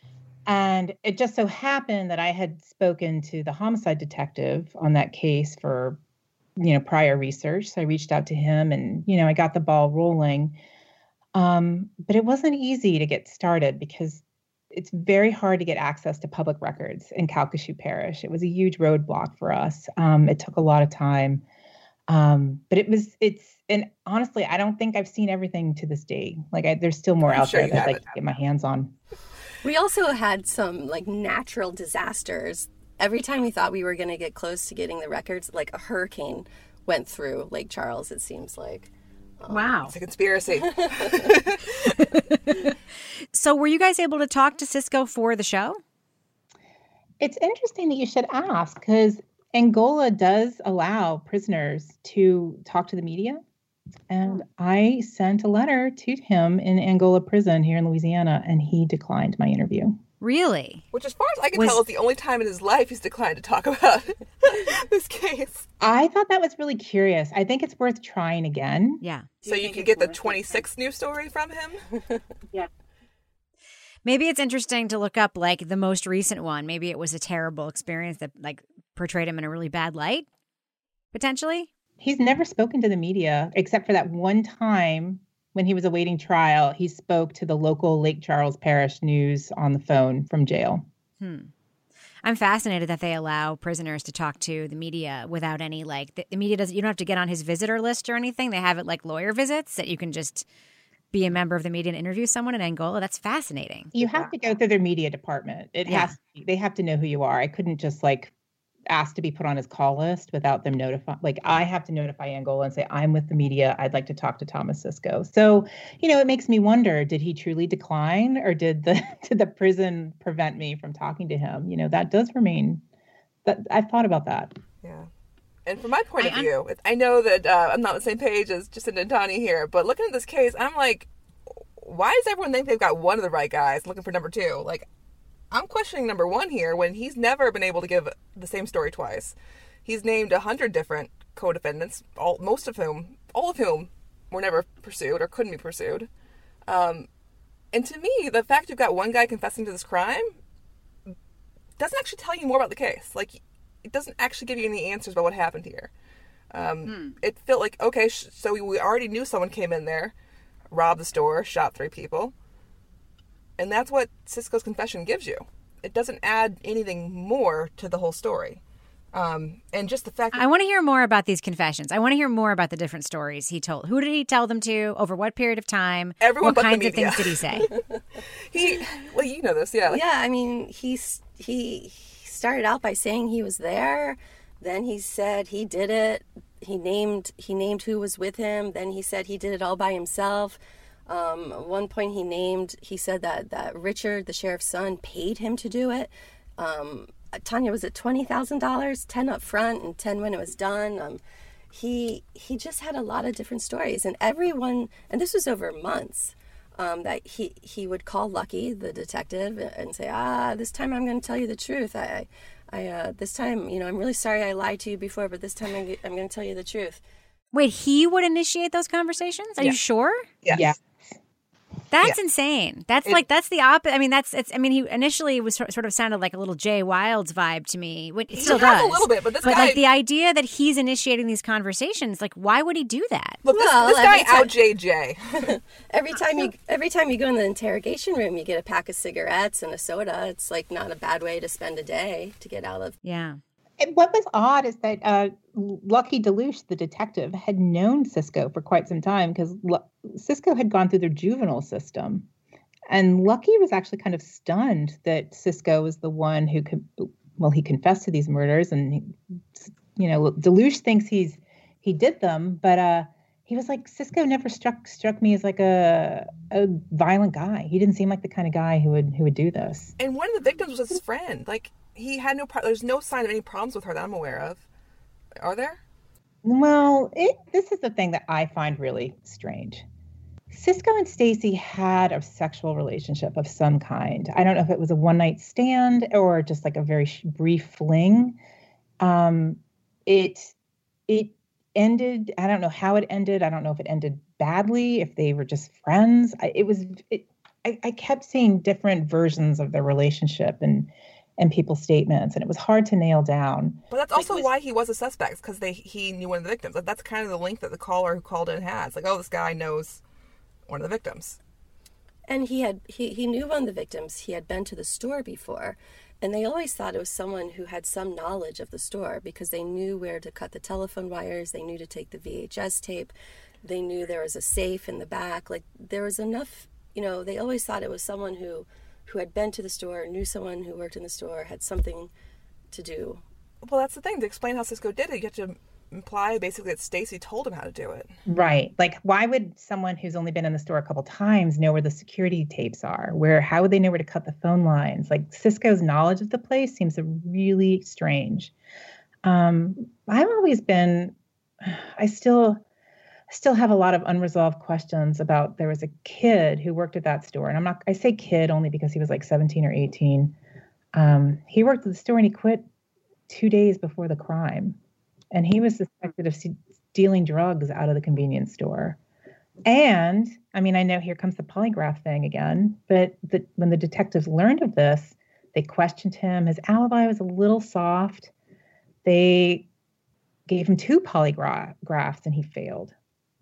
And it just so happened that I had spoken to the homicide detective on that case for, you know, prior research. So I reached out to him and, you know, I got the ball rolling. Um, but it wasn't easy to get started because it's very hard to get access to public records in Calcasieu Parish. It was a huge roadblock for us. Um, it took a lot of time. Um, but it was, it's, and honestly, I don't think I've seen everything to this day. Like I, there's still more I'm out sure there you that I haven't. can get my hands on. We also had some like natural disasters. Every time we thought we were going to get close to getting the records, like a hurricane went through Lake Charles, it seems like. Um, Wow. It's a conspiracy. So were you guys able to talk to Sisko for the show? It's interesting that you should ask because Angola does allow prisoners to talk to the media. And I sent a letter to him in Angola prison here in Louisiana, and he declined my interview. Really? Which, as far as I can Was- tell, is the only time in his life he's declined to talk about this case. I thought that was really curious. I think it's worth trying again. Yeah. So you can get the twenty-sixth news story from him? Yeah. Maybe it's interesting to look up like the most recent one. Maybe it was a terrible experience that like portrayed him in a really bad light, potentially. He's never spoken to the media except for that one time when he was awaiting trial. He spoke to the local Lake Charles Parish News on the phone from jail. Hmm. I'm fascinated that they allow prisoners to talk to the media without any like the, the media doesn't. You don't have to get on his visitor list or anything. They have it like lawyer visits that you can just be a member of the media and interview someone in Angola. That's fascinating. You have to go through their media department. It Yeah. has to be, they have to know who you are. I couldn't just like ask to be put on his call list without them notify. Like I have to notify Angola and say, I'm with the media. I'd like to talk to Thomas Sisko. So, you know, it makes me wonder, did he truly decline or did the, did the prison prevent me from talking to him? You know, that does remain, that I've thought about that. Yeah. And from my point I of un- view, it- I know that uh, I'm not on the same page as Jacinda and Tanya here, but looking at this case, I'm like, why does everyone think they've got one of the right guys looking for number two? Like, I'm questioning number one here when he's never been able to give the same story twice. He's named a hundred different co-defendants, all, most of whom, all of whom were never pursued or couldn't be pursued. Um, and to me, the fact you've got one guy confessing to this crime doesn't actually tell you more about the case. Like, it doesn't actually give you any answers about what happened here. Um, Hmm. It felt like, okay, sh- so we, we already knew someone came in there, robbed the store, shot three people. And that's what Sisko's confession gives you. It doesn't add anything more to the whole story. Um, and just the fact that I want to hear more about these confessions. I want to hear more about the different stories he told. Who did he tell them to? Over what period of time? Everyone what but the kinds of media. things did he say? he, well, you know this, yeah. Like, Yeah, I mean, he's, he, he started out by saying he was there. Then he said he did it. He named he named who was with him. Then he said he did it all by himself. Um, at one point he named, he said that, that Richard, the sheriff's son, paid him to do it. Um, Tanya, was it twenty thousand dollars, ten up front and ten when it was done? Um, he he just had a lot of different stories, and everyone, and this was over months, um, that he, he would call Lucky, the detective, and say, ah, this time I'm going to tell you the truth. I, I uh, this time, you know, I'm really sorry I lied to you before, but this time I'm, I'm going to tell you the truth. Wait, he would initiate those conversations? Are Yeah. you sure? yes. Yeah. That's Yeah. insane. That's It- like that's the opposite. I mean, that's it's. I mean, he initially was sort sort of sounded like a little Jay Wilds vibe to me. What- It He still has does a little bit, but this But guy- like the idea that he's initiating these conversations, like why would he do that? Look, this, Well, this guy every time- out J J. Every time you every time you go in the interrogation room, you get a pack of cigarettes and a soda. It's like not a bad way to spend a day to get out of. Yeah. And what was odd is that uh, Lucky Delouche, the detective, had known Cisco for quite some time because L- Cisco had gone through their juvenile system. And Lucky was actually kind of stunned that Cisco was the one who could, well, he confessed to these murders, and he, you know, Delouche thinks he's he did them, but uh, he was like, Cisco never struck struck me as like a a violent guy. He didn't seem like the kind of guy who would who would do this. And one of the victims was his friend. Like, he had no, pro- there's no sign of any problems with her that I'm aware of. Are there? Well, it, this is the thing that I find really strange. Cisco and Stacy had a sexual relationship of some kind. I don't know if it was a one night stand or just like a very sh- brief fling. Um, it it ended. I don't know how it ended. I don't know if it ended badly. If they were just friends. I, it was. It, I, I kept seeing different versions of their relationship and and people's statements, and it was hard to nail down. But that's Like, also was- why he was a suspect, because they he knew one of the victims. Like, that's kind of the link that the caller who called in has. Like, oh, this guy knows one of the victims. And he had he, he knew one of the victims. He had been to the store before, and they always thought it was someone who had some knowledge of the store because they knew where to cut the telephone wires. They knew to take the V H S tape. They knew there was a safe in the back. Like, there was enough, you know, they always thought it was someone who who had been to the store, knew someone who worked in the store, had something to do. Well, that's the thing. To explain how Cisco did it, you have to imply basically that Stacy told him how to do it. Right. Like, why would someone who's only been in the store a couple times know where the security tapes are? Where, how would they know where to cut the phone lines? Like, Cisco's knowledge of the place seems really strange. Um, I've always been, I still, still have a lot of unresolved questions about, there was a kid who worked at that store. And I'm not, I say kid only because he was like seventeen or eighteen. Um, he worked at the store and he quit two days before the crime. And he was suspected of stealing drugs out of the convenience store. And, I mean, I know here comes the polygraph thing again, but the, when the detectives learned of this, they questioned him. His alibi was a little soft. They gave him two polygraphs and he failed.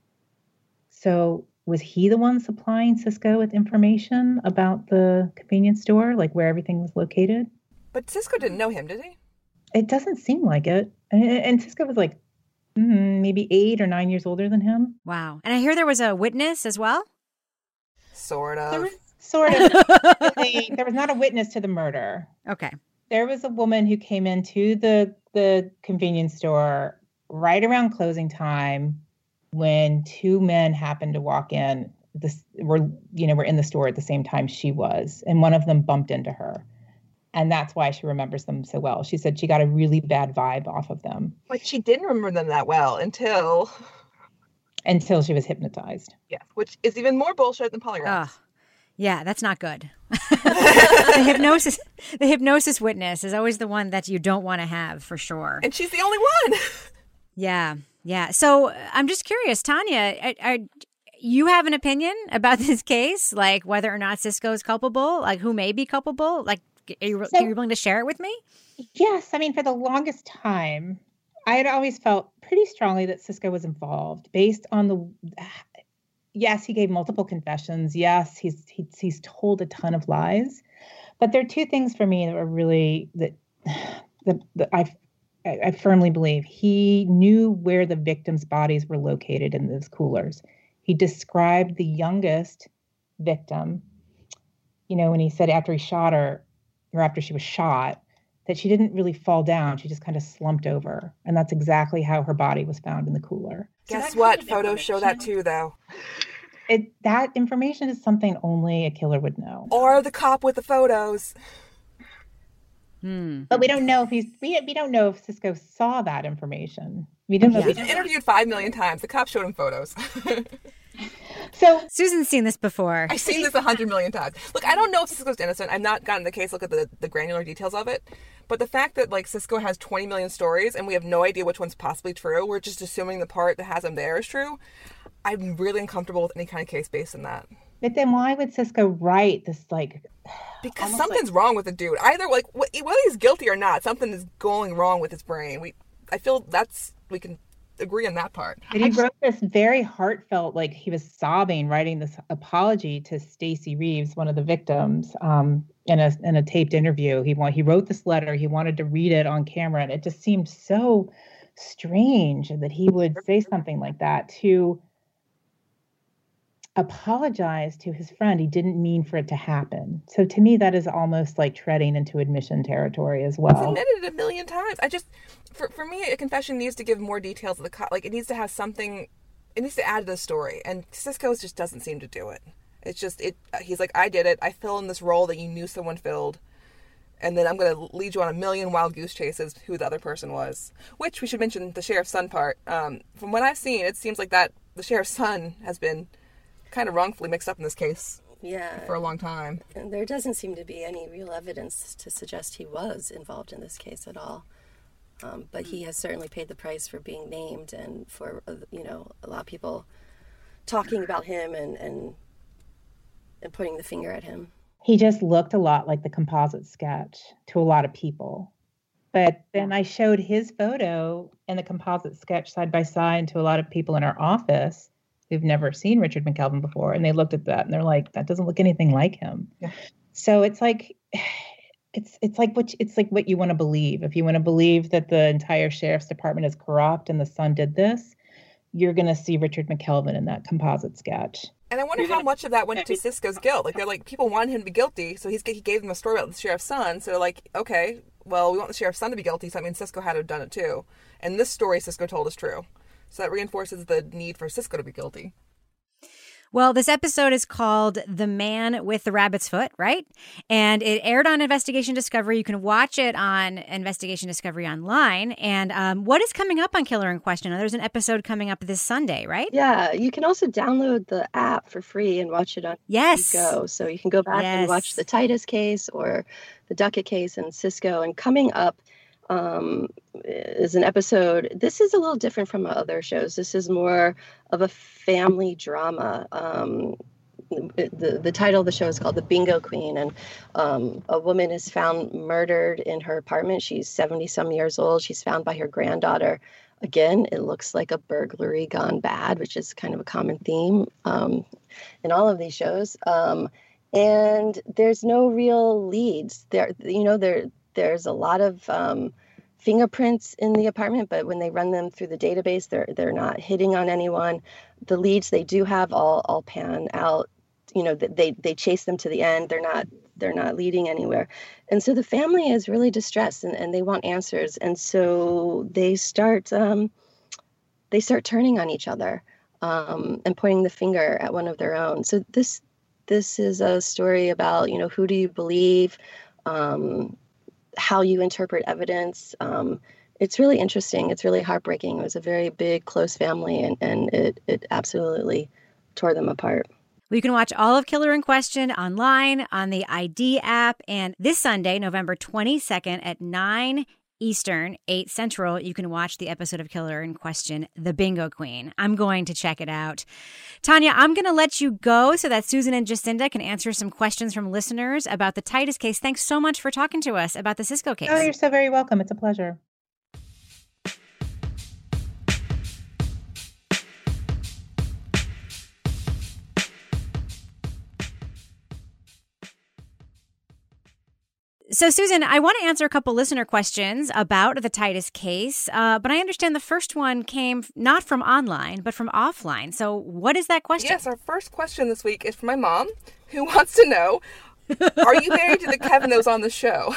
So was he the one supplying Cisco with information about the convenience store, like where everything was located? But Cisco didn't know him, did he? It doesn't seem like it. And, and Cisco was like mm, maybe eight or nine years older than him. Wow. And I hear there was a witness as well. Sort There of. was sort of. really, there was not a witness to the murder. Okay. There was a woman who came into the the convenience store right around closing time when two men happened to walk in. This were you know were in the store at the same time she was, and one of them bumped into her. And that's why she remembers them so well. She said she got a really bad vibe off of them. But she didn't remember them that well until... Until she was hypnotized. Yes, which is even more bullshit than polygraphs. Oh, yeah, that's not good. the hypnosis, the hypnosis witness is always the one that you don't want to have for sure. And she's the only one. Yeah, yeah. So I'm just curious, Tanya, are, are, you have an opinion about this case, like whether or not Cisco is culpable, like who may be culpable? Like, are you, So- are you willing to share it with me? Yes. I mean, for the longest time, I had always felt pretty strongly that Cisco was involved based on the, yes, he gave multiple confessions. Yes, he's, he's, he's told a ton of lies, but there are two things for me that were really, that, that, that I, I, I firmly believe he knew where the victims' bodies were located in those coolers. He described the youngest victim, you know, when he said after he shot her, or after she was shot, that she didn't really fall down. She just kind of slumped over. And that's exactly how her body was found in the cooler. Guess what? Photos show that too, though. It, that information is something only a killer would know. Or the cop with the photos. Hmm. But we don't know if he's, we, we don't know if Cisco saw that information. We didn't know. He's been interviewed five million times. The cop showed him photos. So Susan's seen this before. I've seen this a hundred million times. Look, I don't know if Cisco's innocent. I've not gotten the case, look at the, the granular details of it. But the fact that, like, Cisco has twenty million stories and we have no idea which one's possibly true, we're just assuming the part that has him there is true, I'm really uncomfortable with any kind of case based on that. But then why would Cisco write this, like... Because something's like... wrong with the dude. Either, like, whether he's guilty or not, something is going wrong with his brain. We, I feel that's... We can agree on that part. But he wrote this very heartfelt, like, he was sobbing, writing this apology to Stacey Reeves, one of the victims, um, in a in a taped interview. He want, he wrote this letter. He wanted to read it on camera, and it just seemed so strange that he would say something like that to... apologize to his friend. He didn't mean for it to happen. So to me, that is almost like treading into admission territory as well. He's admitted it a million times. I just, for for me, a confession needs to give more details of the co- like it needs to have something. It needs to add to the story, and Cisco just doesn't seem to do it. It's just it. He's like, I did it. I fill in this role that you knew someone filled, and then I'm going to lead you on a million wild goose chases who the other person was. Which we should mention the sheriff's son part. Um, from what I've seen, it seems like that the sheriff's son has been kind of wrongfully mixed up in this case yeah. for a long time. And there doesn't seem to be any real evidence to suggest he was involved in this case at all. Um, but he has certainly paid the price for being named and for, uh, you know, a lot of people talking about him and, and, and pointing the finger at him. He just looked a lot like the composite sketch to a lot of people. But then I showed his photo and the composite sketch side by side to a lot of people in our office who've never seen Richard McKelvin before. And they looked at that and they're like, that doesn't look anything like him. Yeah. So it's like, it's, it's like what, it's like what you want to believe. If you want to believe that the entire sheriff's department is corrupt and the son did this, you're going to see Richard McKelvin in that composite sketch. And I wonder you're how gonna... much of that went to Cisco's guilt. Like, they're like, people wanted him to be guilty. So he's, he gave them a story about the sheriff's son. So they're like, okay, well, we want the sheriff's son to be guilty. So that means Cisco had to have done it too. And this story Cisco told is true. So that reinforces the need for Cisco to be guilty. Well, this episode is called The Man with the Rabbit's Foot, right? And it aired on Investigation Discovery. You can watch it on Investigation Discovery online. And um, what is coming up on Killer in Question? There's an episode coming up this Sunday, right? Yeah, you can also download the app for free and watch it on yes. Go. So you can go back yes. and watch the Titus case or the Duckett case and Cisco. And coming up um, is an episode. This is a little different from other shows. This is more of a family drama. Um, the the title of the show is called The Bingo Queen, and um, a woman is found murdered in her apartment. She's seventy some years old. She's found by her granddaughter. Again, it looks like a burglary gone bad, which is kind of a common theme um, in all of these shows. Um, and there's no real leads. There, you know, there there's a lot of um, fingerprints in the apartment, but when they run them through the database, they're they're not hitting on anyone. The leads they do have all all pan out. You know, they they chase them to the end. They're not they're not leading anywhere. And so the family is really distressed and, and they want answers. And so they start um, they start turning on each other um, and pointing the finger at one of their own. So this this is a story about, you know, who do you believe, um, how you interpret evidence. Um, it's really interesting. It's really heartbreaking. It was a very big, close family, and, and it, it absolutely tore them apart. Well, you can watch all of Killer in Question online on the I D app. And this Sunday, November twenty-second at nine Eastern, eight Central, you can watch the episode of Killer in Question, The Bingo Queen. I'm going to check it out. Tanya, I'm going to let you go so that Susan and Jacinda can answer some questions from listeners about the Titus case. Thanks so much for talking to us about the Cisco case. Oh, you're so very welcome. It's a pleasure. So, Susan, I want to answer a couple listener questions about the Titus case, uh, but I understand the first one came not from online, but from offline. So what is that question? Yes, our first question this week is from my mom, who wants to know, are you married to the Kevin that was on the show?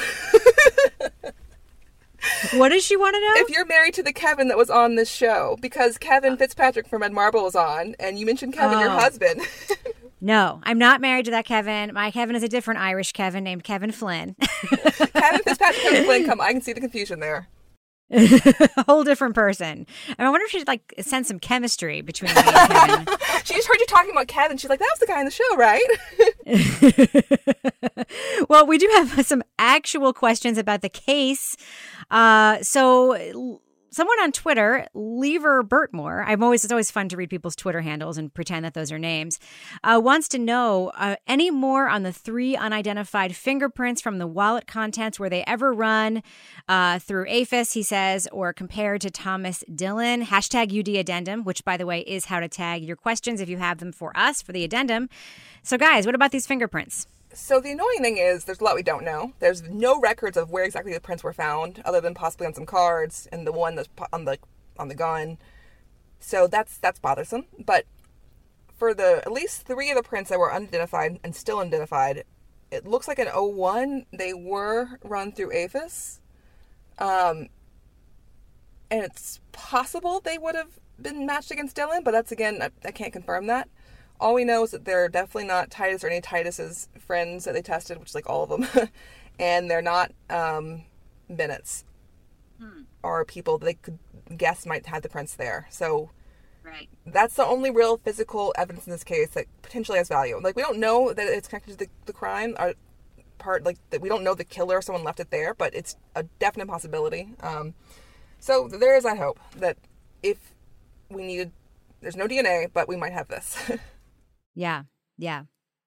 What does she want to know? If you're married to the Kevin that was on this show, because Kevin Fitzpatrick from Ed Marble was on, and you mentioned Kevin, oh. your husband. No, I'm not married to that Kevin. My Kevin is a different Irish Kevin named Kevin Flynn. Kevin Fitzpatrick, Kevin Flynn, come, I can see the confusion there. A whole different person. I wonder if she'd like sense some chemistry between me and Kevin. She just heard you talking about Kevin. She's like, that was the guy in the show, right? Well, we do have some actual questions about the case. Uh, so someone on Twitter, Lever Bertmore, I'm always it's always fun to read people's Twitter handles and pretend that those are names, uh, wants to know uh, any more on the three unidentified fingerprints from the wallet contents. Were they ever run uh, through AFIS, he says, or compared to Thomas Dillon? Hashtag U D Addendum, which, by the way, is how to tag your questions if you have them for us for the addendum. So, guys, what about these fingerprints? So the annoying thing is there's a lot we don't know. There's no records of where exactly the prints were found, other than possibly on some cards and the one that's on the on the gun. So that's that's bothersome. But for the at least three of the prints that were unidentified and still unidentified, it looks like in oh one they were run through AFIS. Um, and it's possible they would have been matched against Dillon, but that's again I, I can't confirm that. All we know is that they're definitely not Titus or any Titus's friends that they tested, which is like all of them. And they're not um, Bennett's hmm. or people they could guess might have the prints there. So right. That's the only real physical evidence in this case that potentially has value. Like, we don't know that it's connected to the, the crime. Our part, like, that we don't know the killer, someone left it there, but it's a definite possibility. Um, so there is that hope that if we needed, there's no D N A, but we might have this. Yeah, yeah.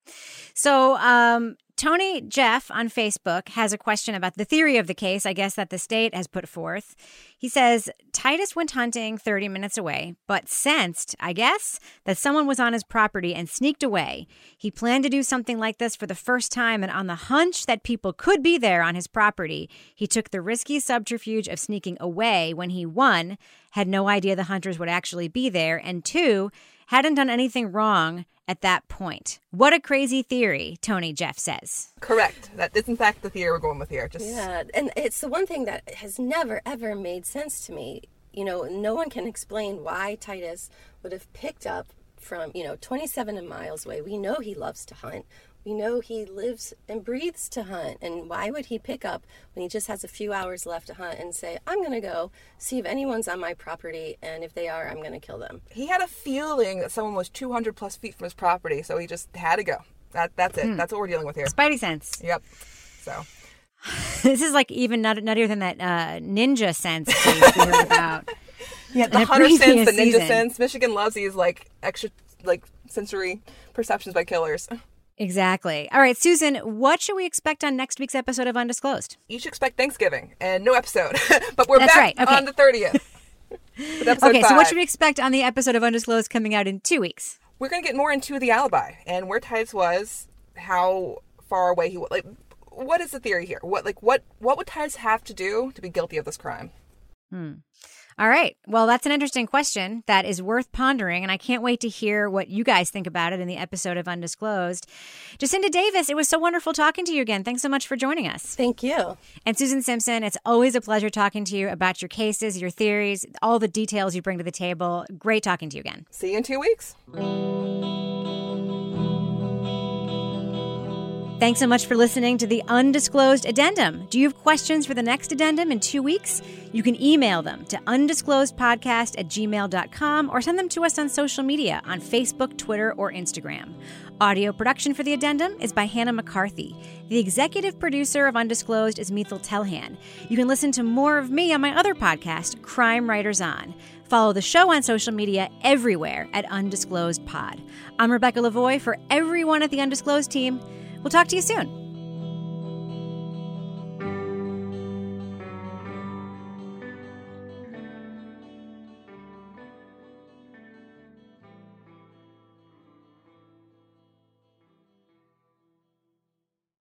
So um, Tony Jeff on Facebook has a question about the theory of the case, I guess, that the state has put forth. He says, Titus went hunting thirty minutes away, but sensed, I guess, that someone was on his property and sneaked away. He planned to do something like this for the first time, and on the hunch that people could be there on his property, he took the risky subterfuge of sneaking away when he, one, had no idea the hunters would actually be there, and two, hadn't done anything wrong at that point. What a crazy theory, Tony Jeff says. Correct. That is, in fact, the theory we're going with here. Just Yeah, and it's the one thing that has never, ever made sense to me. You know, no one can explain why Titus would have picked up from, you know, twenty-seven miles away. We know he loves to hunt. We know he lives and breathes to hunt. And why would he pick up when he just has a few hours left to hunt and say, I'm going to go see if anyone's on my property, and if they are, I'm going to kill them? He had a feeling that someone was two hundred plus feet from his property, so he just had to go. That That's it. Hmm. That's what we're dealing with here. Spidey sense. Yep. So this is like even nut- nuttier than that uh, ninja sense we heard about. Yeah, the hunter sense, the ninja season. sense. Michigan loves these like extra like sensory perceptions by killers. Exactly. All right, Susan, what should we expect on next week's episode of Undisclosed? You should expect Thanksgiving and no episode, but we're That's back right. Okay. on the thirtieth. Okay, five. So what should we expect on the episode of Undisclosed coming out in two weeks? We're going to get more into the alibi and where Titus was, how far away he was. Like, what is the theory here? What like what what would Titus have to do to be guilty of this crime? Hmm. All right. Well, that's an interesting question that is worth pondering, and I can't wait to hear what you guys think about it in the episode of Undisclosed. Jacinda Davis, it was so wonderful talking to you again. Thanks so much for joining us. Thank you. And Susan Simpson, it's always a pleasure talking to you about your cases, your theories, all the details you bring to the table. Great talking to you again. See you in two weeks. Thanks so much for listening to the Undisclosed Addendum. Do you have questions for the next addendum in two weeks? You can email them to undisclosedpodcast at gmail dot com or send them to us on social media on Facebook, Twitter, or Instagram. Audio production for the addendum is by Hannah McCarthy. The executive producer of Undisclosed is Mithil Telhan. You can listen to more of me on my other podcast, Crime Writers On. Follow the show on social media everywhere at Undisclosed Pod. I'm Rebecca Lavoie for everyone at the Undisclosed team. We'll talk to you soon.